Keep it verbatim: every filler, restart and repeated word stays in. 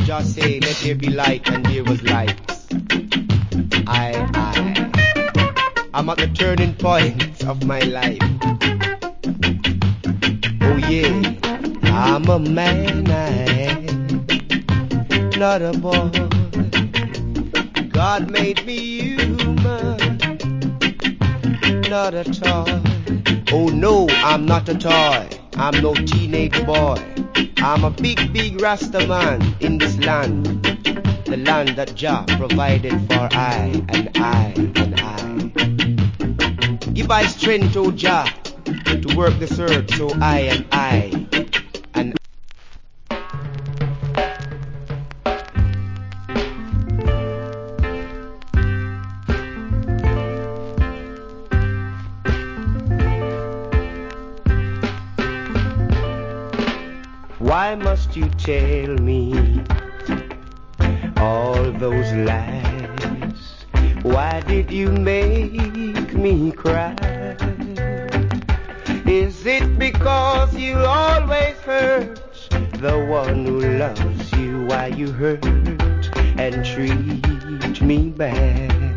just say, let there be light, and there was light. I, I, I'm at the turning point of my life. Oh yeah, I'm a man, I am not a boy. God made me human, not a toy. Oh no, I'm not a toy. I'm no teenage boy. I'm a big, big Rasta man in this land, the land that Jah provided for I and I and I. Give I strength, O Jah, to work this earth, so I and I and why must you tell me all those lies? Why did you make me cry? Is it because you always hurt the one who loves you? Why you hurt and treat me bad?